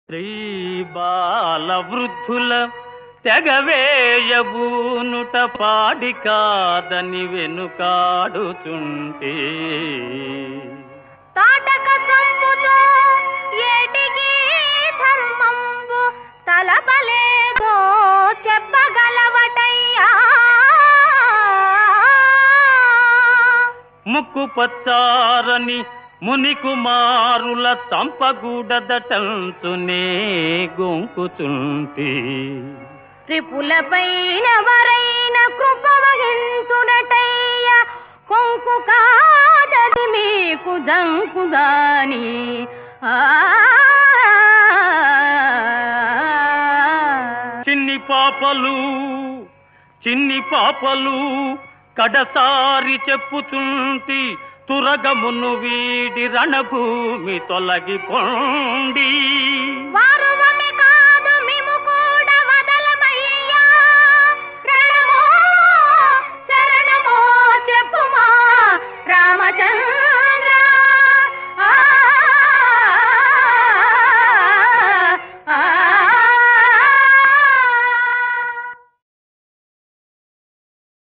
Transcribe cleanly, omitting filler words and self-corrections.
స్త్రీ బాల వృద్ధుల తెగవేయబూనుట పాడి కాదని వెనుకాడుచుంటే తాటక సంపుతో ఏటికి ధర్మంబు తలపలేదో చెప్పగలవటయ్యా. ముక్కు పచ్చారని మునికుమారుల తంపగూడదటంచునే గొంకుచుంటి త్రిపులపైన వరైన కృప వహించునటయ్య. కొంకు కాదది మీకు దంకుదాని చిన్ని పాపలు కడసారి చెప్పుచుంటి తురగమును వీడి రణభూమి తొలగిపోండి.